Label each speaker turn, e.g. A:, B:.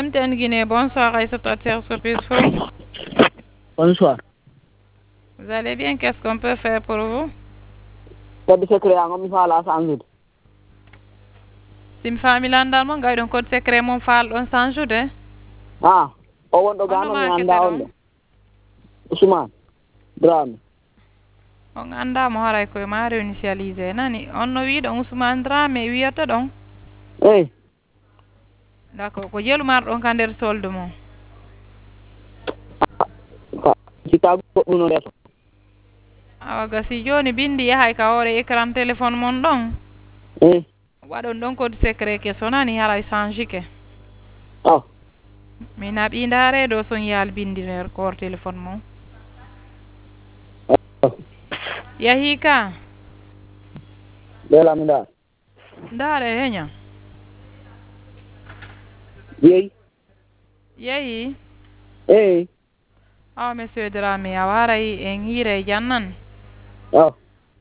A: MTN Guinée, bonsoir Aïssatou Attière Surprise Forum.
B: Bonsoir.
A: Vous allez bien? Qu'est-ce qu'on peut faire pour vous?
B: Code secret ngam fala sangude.
A: Sim familandal mo gayɗon code secret mom falɗon change
B: Ah, o wonɗo
A: onno
B: gano mi
A: ma
B: anda on
A: keseɗon
B: ɗo. Ousmane Dramé.
A: on andamo haray koye ma réinitialisé nani on no wiɗon Ousmane Dramé wiyata ɗon.
B: Eyi.
A: D'accord ko jeelumarɗon ka nder solde mum.
B: Sika goɗɗum no reto.
A: Awa gasi joni bindi yahay ka hoore écran téléphone mon ɗon.
B: Eyi.
A: Waɗon ɗon code secret ke so nani haray change ke.
B: Oh.
A: Mi naɓi ndaare ɗo son yaal bindi nder corps téléphone mum. Yahi ka?
B: Bela mi ndar.
A: Ndaare heña.
B: Yeyi.
A: Yehi?
B: Eyi.
A: Awa monsieur Dramé a waray en hiire jannan.
B: Oh.